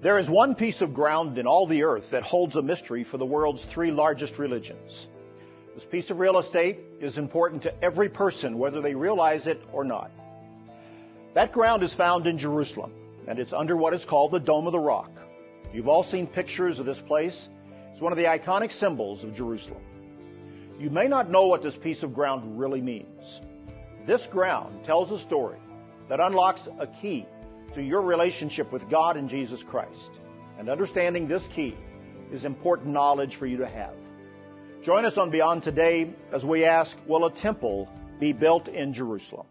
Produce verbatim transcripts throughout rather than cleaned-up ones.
There is one piece of ground in all the earth that holds a mystery for the world's three largest religions. This piece of real estate is important to every person, whether they realize it or not. That ground is found in Jerusalem, and it's under what is called the Dome of the Rock. You've all seen pictures of this place. It's one of the iconic symbols of Jerusalem. You may not know what this piece of ground really means. This ground tells a story that unlocks a key to your relationship with God and Jesus Christ. And understanding this key is important knowledge for you to have. Join us on Beyond Today as we ask, will a temple be built in Jerusalem?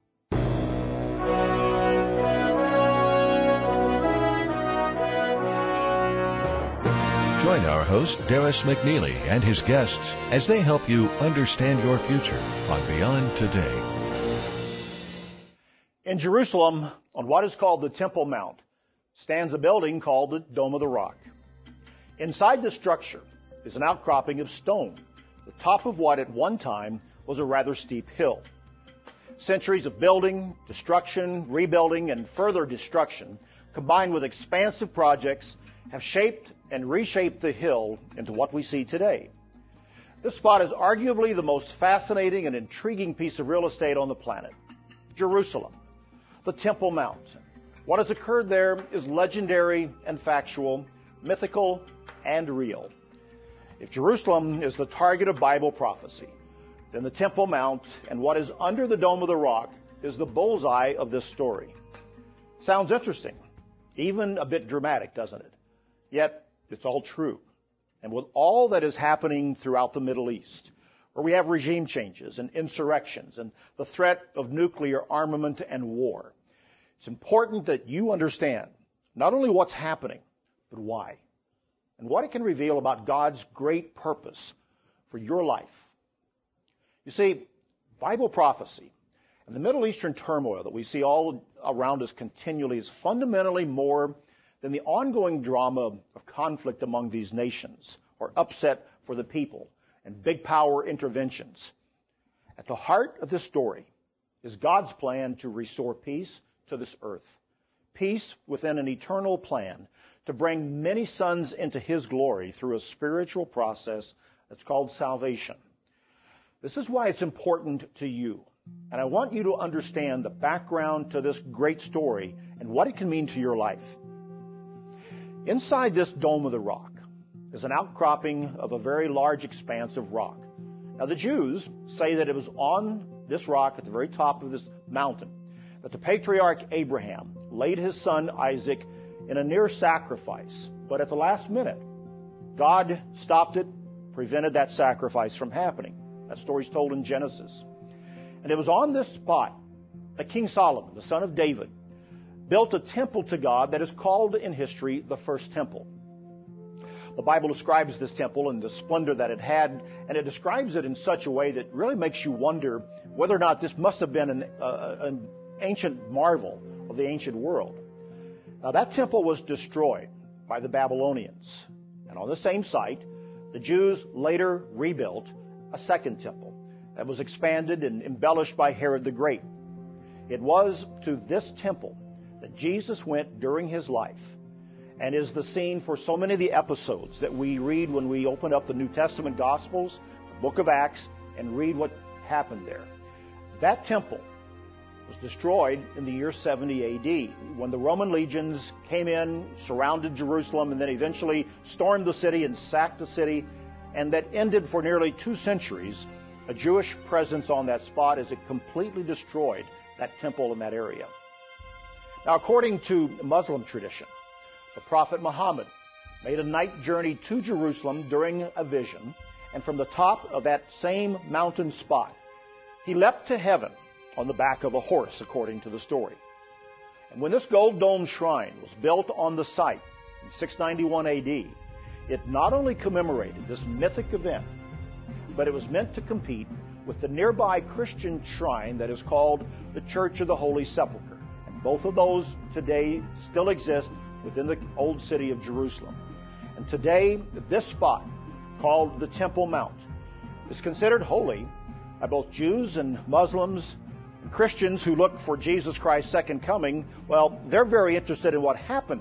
Join our host, Darris McNeely, and his guests as they help you understand your future on Beyond Today. In Jerusalem, on what is called the Temple Mount, stands a building called the Dome of the Rock. Inside the structure is an outcropping of stone, the top of what at one time was a rather steep hill. Centuries of building, destruction, rebuilding, and further destruction, combined with expansive projects, have shaped and reshaped the hill into what we see today. This spot is arguably the most fascinating and intriguing piece of real estate on the planet. Jerusalem, the Temple Mount. What has occurred there is legendary and factual, mythical and real. If Jerusalem is the target of Bible prophecy, then the Temple Mount and what is under the Dome of the Rock is the bullseye of this story. Sounds interesting, even a bit dramatic, doesn't it? Yet, it's all true. And with all that is happening throughout the Middle East, where we have regime changes and insurrections and the threat of nuclear armament and war, it's important that you understand not only what's happening, but why, and what it can reveal about God's great purpose for your life. You see, Bible prophecy and the Middle Eastern turmoil that we see all around us continually is fundamentally more than the ongoing drama of conflict among these nations or upset for the people and big power interventions. At the heart of this story is God's plan to restore peace to this earth. Peace within an eternal plan to bring many sons into His glory through a spiritual process that's called salvation. This is why it's important to you. And I want you to understand the background to this great story and what it can mean to your life. Inside this Dome of the Rock is an outcropping of a very large expanse of rock. Now, the Jews say that it was on this rock at the very top of this mountain that the patriarch Abraham laid his son Isaac in a near sacrifice. But at the last minute, God stopped it, prevented that sacrifice from happening. That story's told in Genesis. And it was on this spot that King Solomon, the son of David, built a temple to God that is called in history the First Temple. The Bible describes this temple and the splendor that it had, and it describes it in such a way that really makes you wonder whether or not this must have been an, uh, an ancient marvel of the ancient world. Now, that temple was destroyed by the Babylonians, and on the same site, the Jews later rebuilt a second temple that was expanded and embellished by Herod the Great. It was to this temple that Jesus went during His life and is the scene for so many of the episodes that we read when we open up the New Testament Gospels, the book of Acts, and read what happened there. That temple was destroyed in the year seventy A D when the Roman legions came in, surrounded Jerusalem, and then eventually stormed the city and sacked the city, and that ended for nearly two centuries a Jewish presence on that spot as it completely destroyed that temple in that area. Now, according to Muslim tradition, the Prophet Muhammad made a night journey to Jerusalem during a vision, and from the top of that same mountain spot, he leapt to heaven on the back of a horse, according to the story. And when this gold dome shrine was built on the site in six ninety-one A D, it not only commemorated this mythic event, but it was meant to compete with the nearby Christian shrine that is called the Church of the Holy Sepulchre. And both of those today still exist within the old city of Jerusalem. And today, this spot, called the Temple Mount, is considered holy by both Jews and Muslims and Christians who look for Jesus Christ's second coming. Well, they're very interested in what happens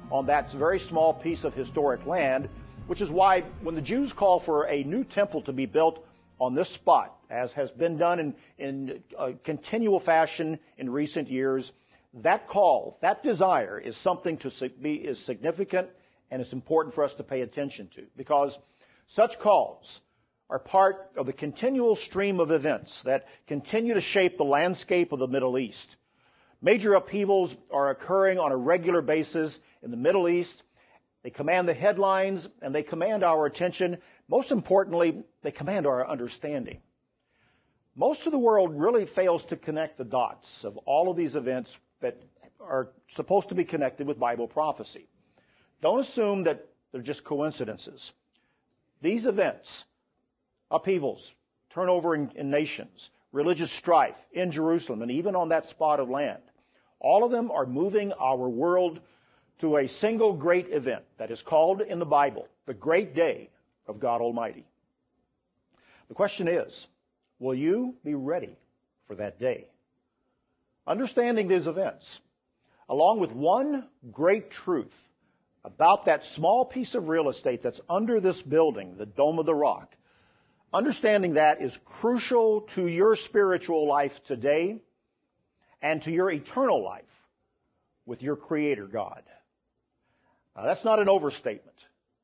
on that very small piece of historic land, which is why when the Jews call for a new temple to be built on this spot, as has been done in, in uh, continual fashion in recent years, that call, that desire is something to be is significant, and it's important for us to pay attention to, because such calls are part of the continual stream of events that continue to shape the landscape of the Middle East. Major upheavals are occurring on a regular basis in the Middle East. They command the headlines and they command our attention. Most importantly, they command our understanding. Most of the world really fails to connect the dots of all of these events that are supposed to be connected with Bible prophecy. Don't assume that they're just coincidences. These events, upheavals, turnover in, in nations, religious strife in Jerusalem, and even on that spot of land, all of them are moving our world to a single great event that is called in the Bible the great day of God Almighty. The question is, will you be ready for that day? Understanding these events, along with one great truth about that small piece of real estate that's under this building, the Dome of the Rock, understanding that is crucial to your spiritual life today and to your eternal life with your Creator God. Now, that's not an overstatement.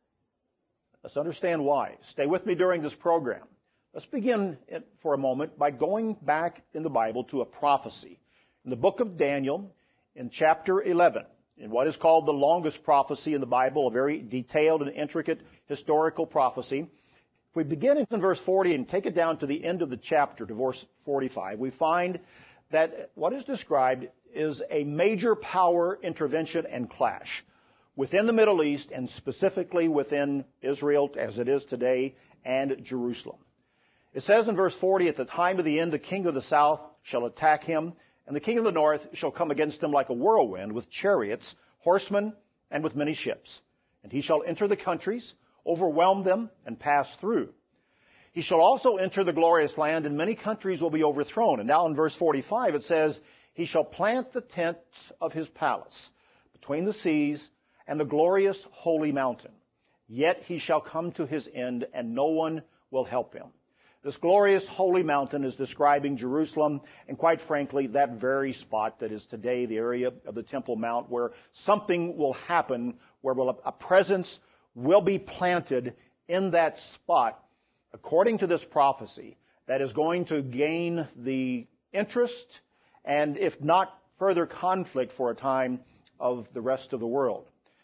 Let's understand why. Stay with me during this program. Let's begin for a moment by going back in the Bible to a prophecy. In the book of Daniel, in chapter eleven, in what is called the longest prophecy in the Bible, a very detailed and intricate historical prophecy. If we begin in verse forty and take it down to the end of the chapter, to verse forty-five, we find that what is described is a major power intervention and clash within the Middle East, and specifically within Israel as it is today, and Jerusalem. It says in verse forty, at the time of the end, the king of the south shall attack him, and the king of the north shall come against him like a whirlwind, with chariots, horsemen, and with many ships. And he shall enter the countries, overwhelm them, and pass through. He shall also enter the glorious land, and many countries will be overthrown. And now in verse forty-five it says, he shall plant the tents of his palace between the seas and the glorious holy mountain. Yet he shall come to his end, and no one will help him. This glorious holy mountain is describing Jerusalem, and quite frankly, that very spot that is today the area of the Temple Mount, where something will happen, where a presence will be planted in that spot, according to this prophecy, that is going to gain the interest and, if not further conflict for a time, of the rest of the world.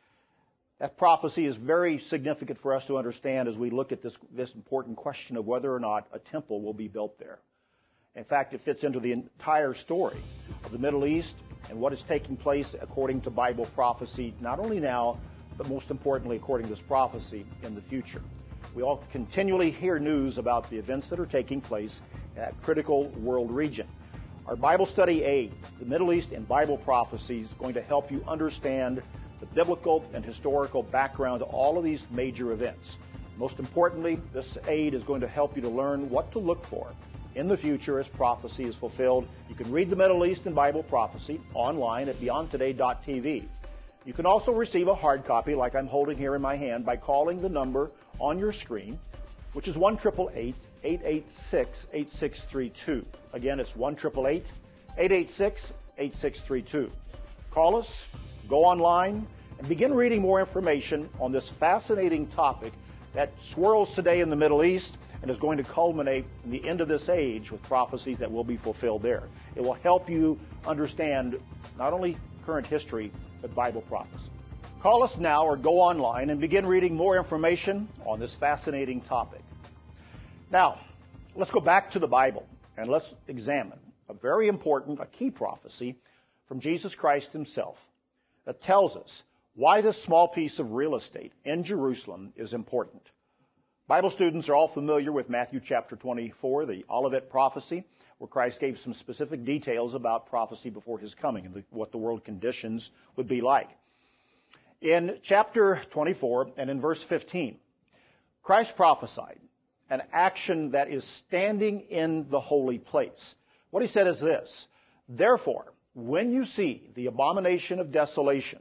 That prophecy is very significant for us to understand as we look at this, this important question of whether or not a temple will be built there. In fact, it fits into the entire story of the Middle East and what is taking place according to Bible prophecy, not only now, but most importantly, according to this prophecy, in the future. We all continually hear news about the events that are taking place in that critical world region. Our Bible study aid, the Middle East and Bible prophecy, is going to help you understand the biblical and historical background to all of these major events. Most importantly, this aid is going to help you to learn what to look for in the future as prophecy is fulfilled. You can read the Middle East and Bible prophecy online at beyond today dot t v. You can also receive a hard copy like I'm holding here in my hand by calling the number on your screen, which is one eight eight eight, eight eight six, eight six three two. Again, it's one eight eight eight, eight eight six, eight six three two. Call us, go online, and begin reading more information on this fascinating topic that swirls today in the Middle East and is going to culminate in the end of this age with prophecies that will be fulfilled there. It will help you understand not only current history, but Bible prophecy. Call us now or go online and begin reading more information on this fascinating topic. Now, let's go back to the Bible and let's examine a very important, a key prophecy from Jesus Christ himself that tells us why this small piece of real estate in Jerusalem is important. Bible students are all familiar with Matthew chapter twenty-four, the Olivet prophecy, where Christ gave some specific details about prophecy before his coming and the, what the world conditions would be like. In chapter twenty-four and in verse fifteen, Christ prophesied an action that is standing in the holy place. What he said is this: therefore, when you see the abomination of desolation,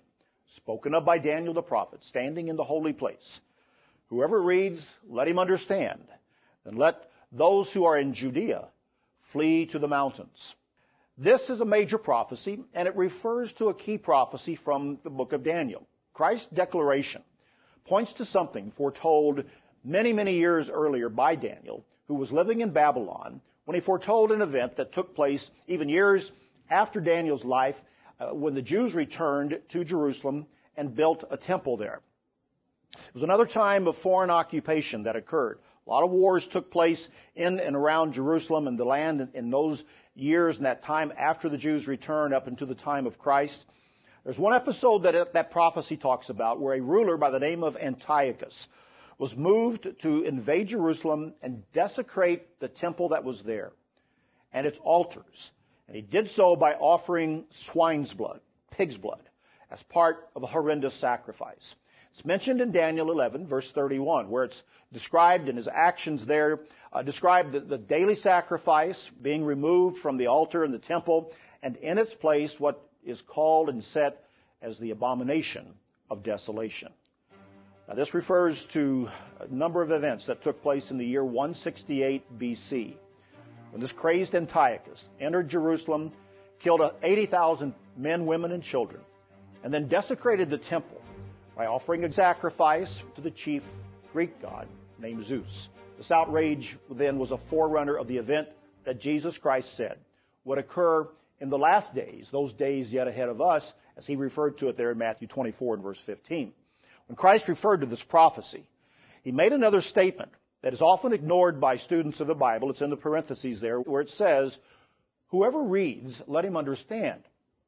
spoken of by Daniel the prophet, standing in the holy place. Whoever reads, let him understand, and let those who are in Judea flee to the mountains. This is a major prophecy, and it refers to a key prophecy from the book of Daniel. Christ's declaration points to something foretold many, many years earlier by Daniel, who was living in Babylon, when he foretold an event that took place even years after Daniel's life, uh, when the Jews returned to Jerusalem and built a temple there. It was another time of foreign occupation that occurred. A lot of wars took place in and around Jerusalem and the land in those years and that time after the Jews returned up into the time of Christ. There's one episode that that prophecy talks about where a ruler by the name of Antiochus was moved to invade Jerusalem and desecrate the temple that was there and its altars. And he did so by offering swine's blood, pig's blood, as part of a horrendous sacrifice. It's mentioned in Daniel eleven, verse thirty-one, where it's described in his actions there, uh, described the, the daily sacrifice being removed from the altar in the temple, and in its place what is called and set as the abomination of desolation. Now, this refers to a number of events that took place in the year one sixty-eight B C, when this crazed Antiochus entered Jerusalem, killed eighty thousand men, women, and children, and then desecrated the temple by offering a sacrifice to the chief Greek god named Zeus. This outrage then was a forerunner of the event that Jesus Christ said would occur in the last days, those days yet ahead of us, as he referred to it there in Matthew twenty-four and verse fifteen. When Christ referred to this prophecy, he made another statement that is often ignored by students of the Bible. It's in the parentheses there, where it says, whoever reads, let him understand.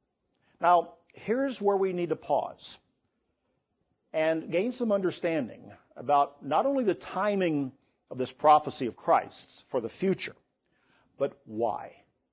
Now, here's where we need to pause and gain some understanding about not only the timing of this prophecy of Christ for the future, but why.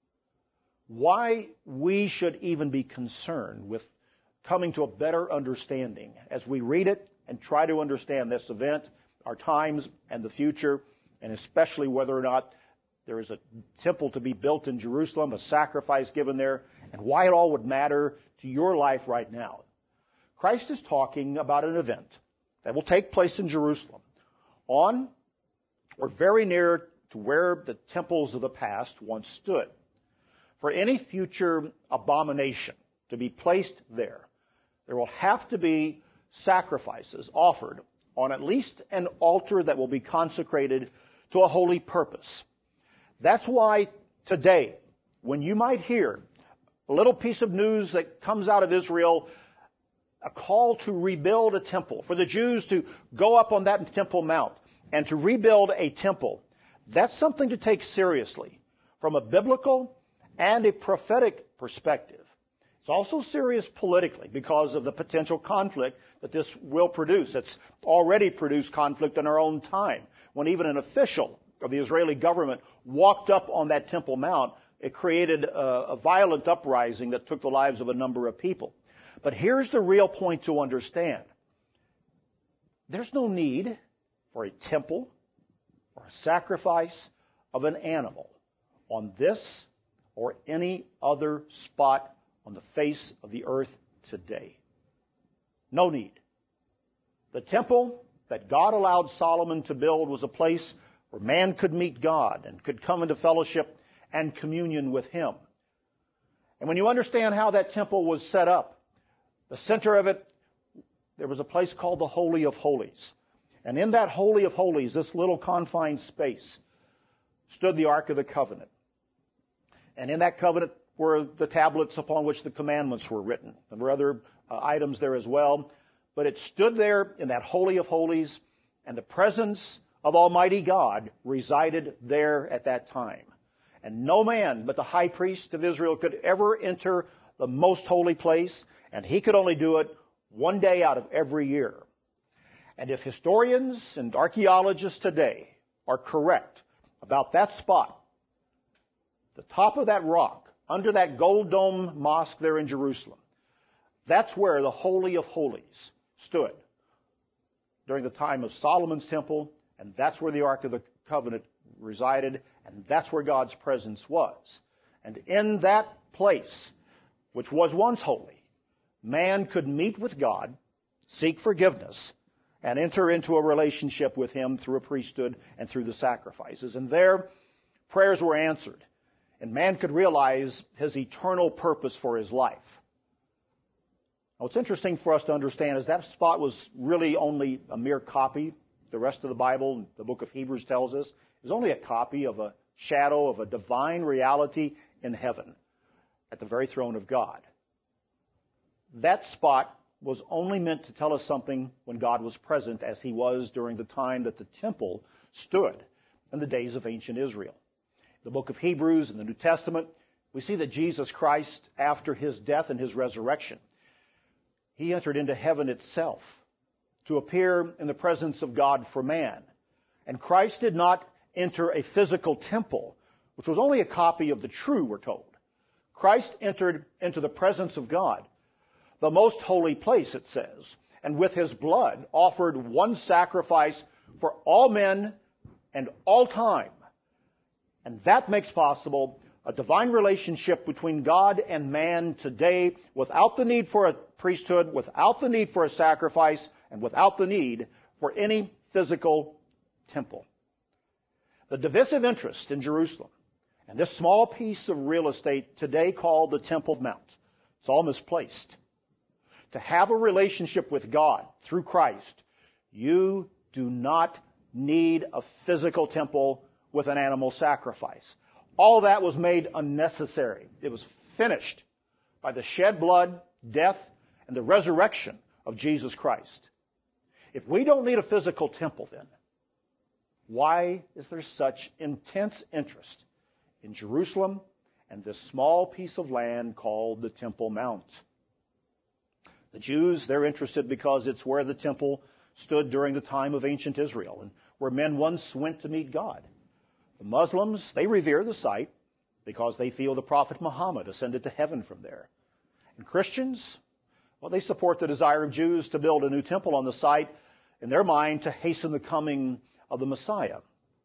Why we should even be concerned with coming to a better understanding as we read it and try to understand this event, our times, and the future, and especially whether or not there is a temple to be built in Jerusalem, a sacrifice given there, and why it all would matter to your life right now. Christ is talking about an event that will take place in Jerusalem on or very near to where the temples of the past once stood. For any future abomination to be placed there, there will have to be sacrifices offered on at least an altar that will be consecrated to a holy purpose. That's why today, when you might hear a little piece of news that comes out of Israel, a call to rebuild a temple, for the Jews to go up on that Temple Mount and to rebuild a temple, that's something to take seriously from a biblical and a prophetic perspective. It's also serious politically because of the potential conflict that this will produce. It's already produced conflict in our own time. When even an official of the Israeli government walked up on that Temple Mount, it created a, a violent uprising that took the lives of a number of people. But here's the real point to understand. There's no need for a temple or a sacrifice of an animal on this or any other spot on the face of the earth today. No need. The temple that God allowed Solomon to build was a place where man could meet God and could come into fellowship and communion with him. And when you understand how that temple was set up, the center of it, there was a place called the Holy of Holies. And in that Holy of Holies, this little confined space, stood the Ark of the Covenant. And in that covenant were the tablets upon which the commandments were written. There were other uh, items there as well. But it stood there in that Holy of Holies, and the presence of Almighty God resided there at that time. And no man but the high priest of Israel could ever enter the most holy place, and he could only do it one day out of every year. And if historians and archaeologists today are correct about that spot, the top of that rock, under that gold dome mosque there in Jerusalem, that's where the Holy of Holies stood during the time of Solomon's temple, and that's where the Ark of the Covenant resided, and that's where God's presence was. And in that place, which was once holy, man could meet with God, seek forgiveness, and enter into a relationship with him through a priesthood and through the sacrifices. And there, prayers were answered, and man could realize his eternal purpose for his life. Now, what's interesting for us to understand is that spot was really only a mere copy. The rest of the Bible, the book of Hebrews tells us, is only a copy of a shadow of a divine reality in heaven at the very throne of God. That spot was only meant to tell us something when God was present, as he was during the time that the temple stood in the days of ancient Israel. In the book of Hebrews in the New Testament, we see that Jesus Christ, after his death and his resurrection, he entered into heaven itself to appear in the presence of God for man. And Christ did not enter a physical temple, which was only a copy of the true, we're told. Christ entered into the presence of God, the most holy place, it says, and with his blood offered one sacrifice for all men and all time. And that makes possible a divine relationship between God and man today without the need for a priesthood, without the need for a sacrifice, and without the need for any physical temple. The divisive interest in Jerusalem and this small piece of real estate today called the Temple Mount, it's all misplaced. To have a relationship with God through Christ, you do not need a physical temple with an animal sacrifice. All that was made unnecessary. It was finished by the shed blood, death, and the resurrection of Jesus Christ. If we don't need a physical temple, then why is there such intense interest in Jerusalem and this small piece of land called the Temple Mount? The Jews, they're interested because it's where the temple stood during the time of ancient Israel and where men once went to meet God. The Muslims, they revere the site because they feel the Prophet Muhammad ascended to heaven from there. And Christians, well, they support the desire of Jews to build a new temple on the site in their mind to hasten the coming of the Messiah.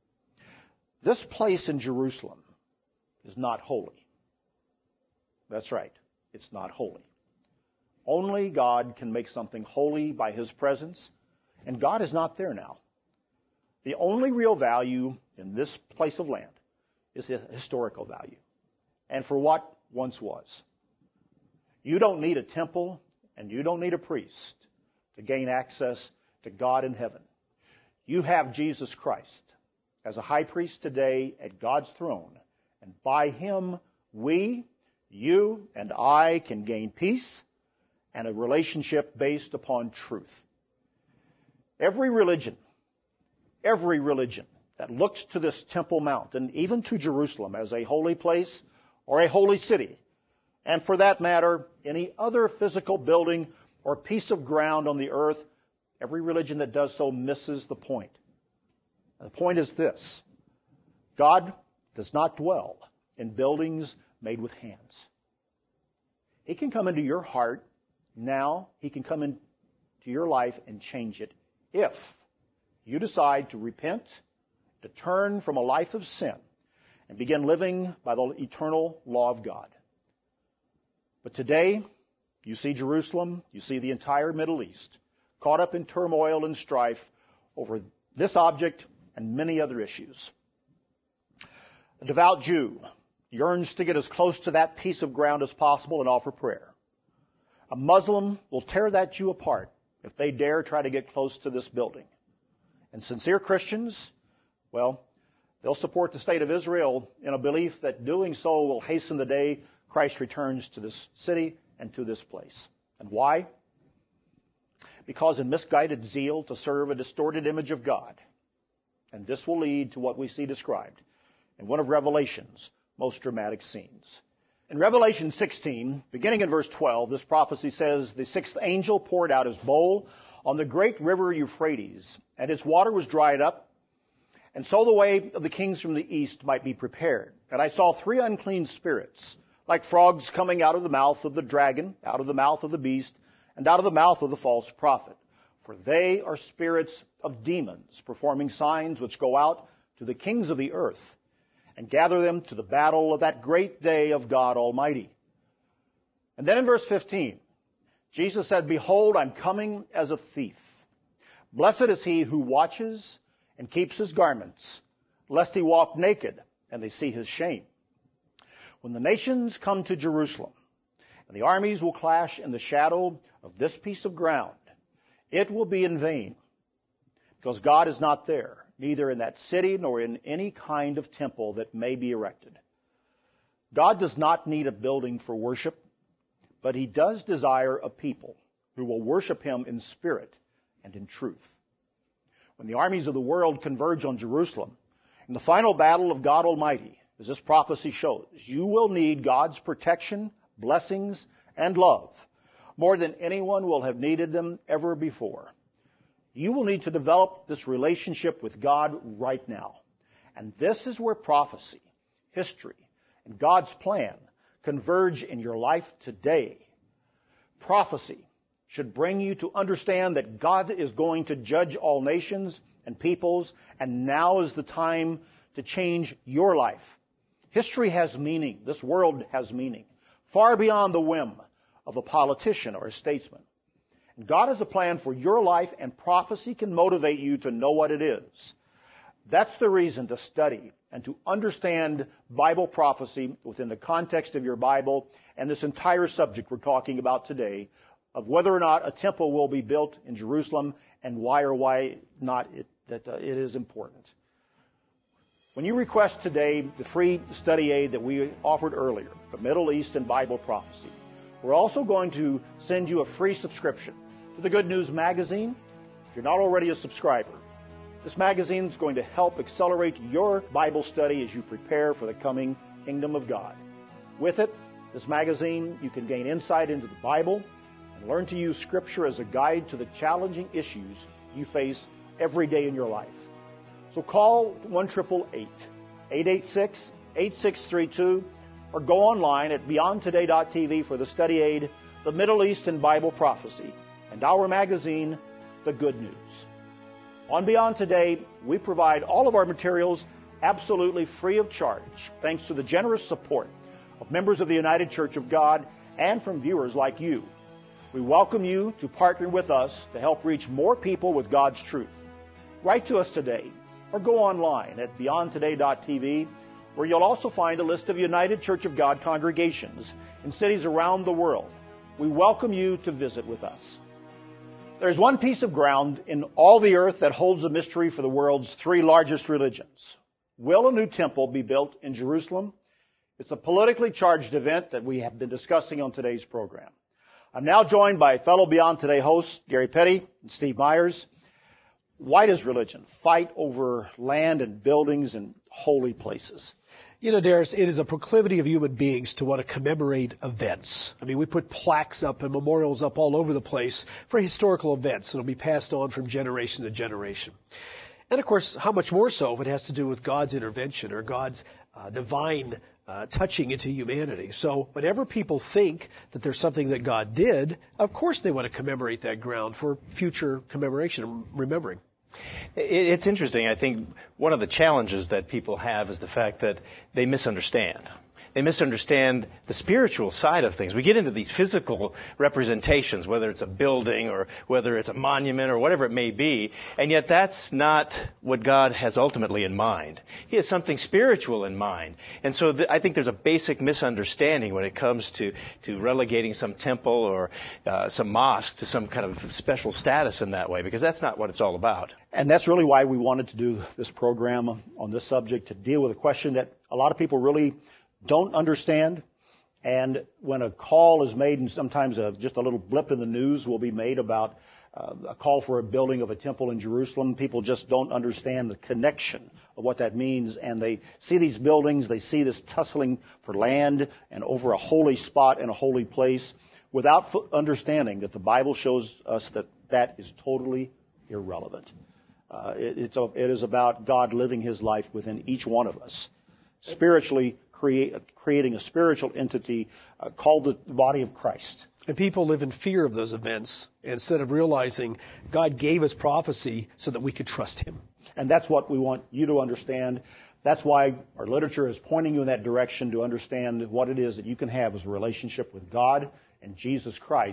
This place in Jerusalem is not holy. That's right, it's not holy. Only God can make something holy by his presence, and God is not there now. The only real value in this place of land is the historical value, and for what once was. You don't need a temple, and you don't need a priest to gain access to God in heaven. You have Jesus Christ as a high priest today at God's throne, and by him we, you, and I can gain peace and a relationship based upon truth. Every religion, every religion that looks to this Temple Mount and even to Jerusalem as a holy place or a holy city, and for that matter, any other physical building or piece of ground on the earth, every religion that does so misses the point. And the point is this: God does not dwell in buildings made with hands. He can come into your heart now. He can come into your life and change it if you decide to repent, to turn from a life of sin, and begin living by the eternal law of God. But today, you see Jerusalem, you see the entire Middle East, caught up in turmoil and strife over this object and many other issues. A devout Jew yearns to get as close to that piece of ground as possible and offer prayer. A Muslim will tear that Jew apart if they dare try to get close to this building. And sincere Christians, well, they'll support the state of Israel in a belief that doing so will hasten the day Christ returns to this city and to this place. And why? Because in misguided zeal to serve a distorted image of God. And this will lead to what we see described in one of Revelation's most dramatic scenes. In Revelation sixteen, beginning in verse twelve, this prophecy says, "The sixth angel poured out his bowl on the great river Euphrates, and its water was dried up, and so the way of the kings from the east might be prepared. And I saw three unclean spirits, like frogs coming out of the mouth of the dragon, out of the mouth of the beast, and out of the mouth of the false prophet. For they are spirits of demons, performing signs which go out to the kings of the earth, and gather them to the battle of that great day of God Almighty." And then in verse fifteen, Jesus said, "Behold, I'm coming as a thief. Blessed is he who watches and keeps his garments, lest he walk naked and they see his shame." When the nations come to Jerusalem, and the armies will clash in the shadow of this piece of ground, it will be in vain, because God is not there, neither in that city nor in any kind of temple that may be erected. God does not need a building for worship, but he does desire a people who will worship him in spirit and in truth. When the armies of the world converge on Jerusalem, in the final battle of God Almighty, as this prophecy shows, you will need God's protection, blessings, and love more than anyone will have needed them ever before. You will need to develop this relationship with God right now. And this is where prophecy, history, and God's plan converge in your life today. Prophecy should bring you to understand that God is going to judge all nations and peoples, and now is the time to change your life. History has meaning. This world has meaning, far beyond the whim of a politician or a statesman. And God has a plan for your life, and prophecy can motivate you to know what it is. That's the reason to study and to understand Bible prophecy within the context of your Bible and this entire subject we're talking about today of whether or not a temple will be built in Jerusalem and why or why not it, that uh, it is important. When you request today the free study aid that we offered earlier, the Middle East and Bible Prophecy, we're also going to send you a free subscription to the Good News Magazine. If you're not already a subscriber, this magazine is going to help accelerate your Bible study as you prepare for the coming kingdom of God. With it, this magazine, you can gain insight into the Bible and learn to use Scripture as a guide to the challenging issues you face every day in your life. So call one eight eight eight, eight eight six, eight six three two or go online at beyond today dot t v for the study aid, the Middle East and Bible Prophecy, and our magazine, The Good News. On Beyond Today, we provide all of our materials absolutely free of charge, thanks to the generous support of members of the United Church of God and from viewers like you. We welcome you to partner with us to help reach more people with God's truth. Write to us today or go online at beyond today dot t v, where you'll also find a list of United Church of God congregations in cities around the world. We welcome you to visit with us. There's one piece of ground in all the earth that holds a mystery for the world's three largest religions. Will a new temple be built in Jerusalem? It's a politically charged event that we have been discussing on today's program. I'm now joined by fellow Beyond Today hosts Gary Petty and Steve Myers. Why does religion fight over land and buildings and holy places? You know, Darius, it is a proclivity of human beings to want to commemorate events. I mean, we put plaques up and memorials up all over the place for historical events that will be passed on from generation to generation. And, of course, how much more so if it has to do with God's intervention or God's uh, divine uh, touching into humanity. So whenever people think that there's something that God did, of course they want to commemorate that ground for future commemoration and remembering. It's interesting. I think one of the challenges that people have is the fact that they misunderstand. They misunderstand the spiritual side of things. We get into these physical representations, whether it's a building or whether it's a monument or whatever it may be, and yet that's not what God has ultimately in mind. He has something spiritual in mind. And so th- I think there's a basic misunderstanding when it comes to, to relegating some temple or uh, some mosque to some kind of special status in that way, because that's not what it's all about. And that's really why we wanted to do this program on this subject, to deal with a question that a lot of people really don't understand. And when a call is made, and sometimes a, just a little blip in the news will be made about uh, a call for a building of a temple in Jerusalem, people just don't understand the connection of what that means. And they see these buildings, they see this tussling for land and over a holy spot and a holy place without understanding that the Bible shows us that that is totally irrelevant. Uh, it, it's a, it is about God living his life within each one of us, spiritually create, creating a spiritual entity uh, called the body of Christ. And people live in fear of those events instead of realizing God gave us prophecy so that we could trust him. And that's what we want you to understand. That's why our literature is pointing you in that direction, to understand what it is that you can have as a relationship with God and Jesus Christ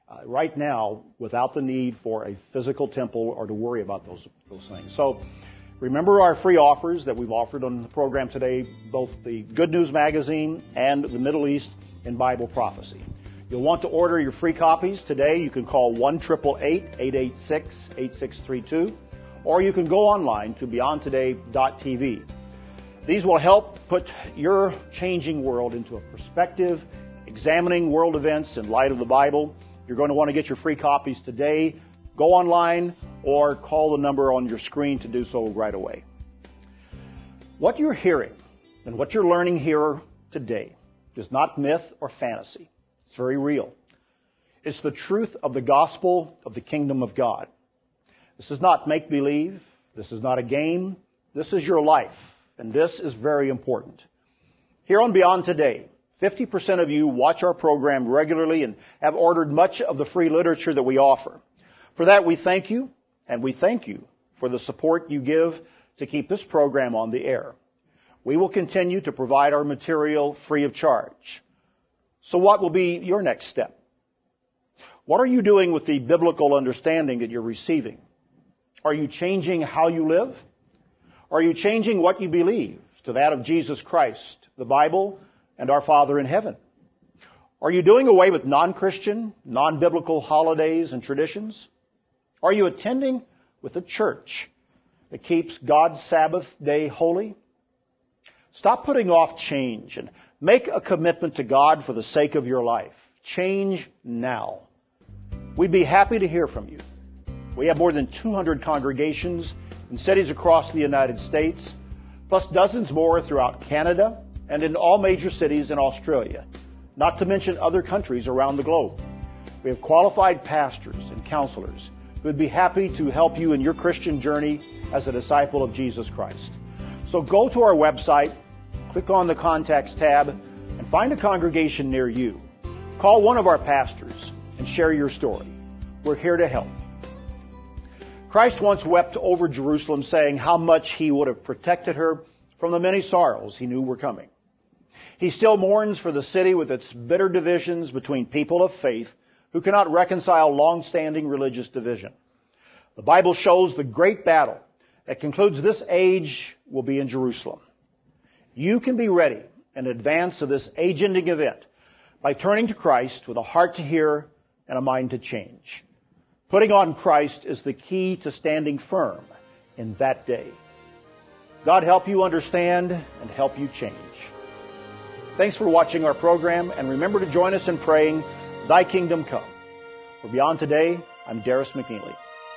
uh, right now without the need for a physical temple or to worry about those, those things. So remember our free offers that we've offered on the program today, both the Good News Magazine and the Middle East in Bible Prophecy. You'll want to order your free copies today. You can call one eight eight eight, eight eight six, eight six three two, or you can go online to beyond today dot t v. These will help put your changing world into a perspective, examining world events in light of the Bible. You're going to want to get your free copies today. Go online or call the number on your screen to do so right away. What you're hearing and what you're learning here today is not myth or fantasy. It's very real. It's the truth of the gospel of the kingdom of God. This is not make-believe. This is not a game. This is your life. And this is very important. Here on Beyond Today, fifty percent of you watch our program regularly and have ordered much of the free literature that we offer. For that, we thank you, and we thank you for the support you give to keep this program on the air. We will continue to provide our material free of charge. So what will be your next step? What are you doing with the biblical understanding that you're receiving? Are you changing how you live? Are you changing what you believe to that of Jesus Christ, the Bible, and our Father in heaven? Are you doing away with non-Christian, non-biblical holidays and traditions? Are you attending with a church that keeps God's Sabbath day holy? Stop putting off change and make a commitment to God for the sake of your life. Change now. We'd be happy to hear from you. We have more than two hundred congregations in cities across the United States, plus dozens more throughout Canada and in all major cities in Australia, not to mention other countries around the globe. We have qualified pastors and counselors who would be happy to help you in your Christian journey as a disciple of Jesus Christ. So go to our website, click on the Contacts tab, and find a congregation near you. Call one of our pastors and share your story. We're here to help. Christ once wept over Jerusalem, saying how much he would have protected her from the many sorrows he knew were coming. He still mourns for the city with its bitter divisions between people of faith who cannot reconcile long-standing religious division. The Bible shows the great battle that concludes this age will be in Jerusalem. You can be ready in advance of this age-ending event by turning to Christ with a heart to hear and a mind to change. Putting on Christ is the key to standing firm in that day. God help you understand and help you change. Thanks for watching our program, and remember to join us in praying, Thy Kingdom Come. For Beyond Today, I'm Darris McNeely.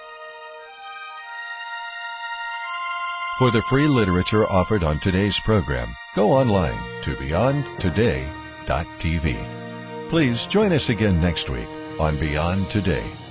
For the free literature offered on today's program, go online to beyond today dot t v. Please join us again next week on Beyond Today.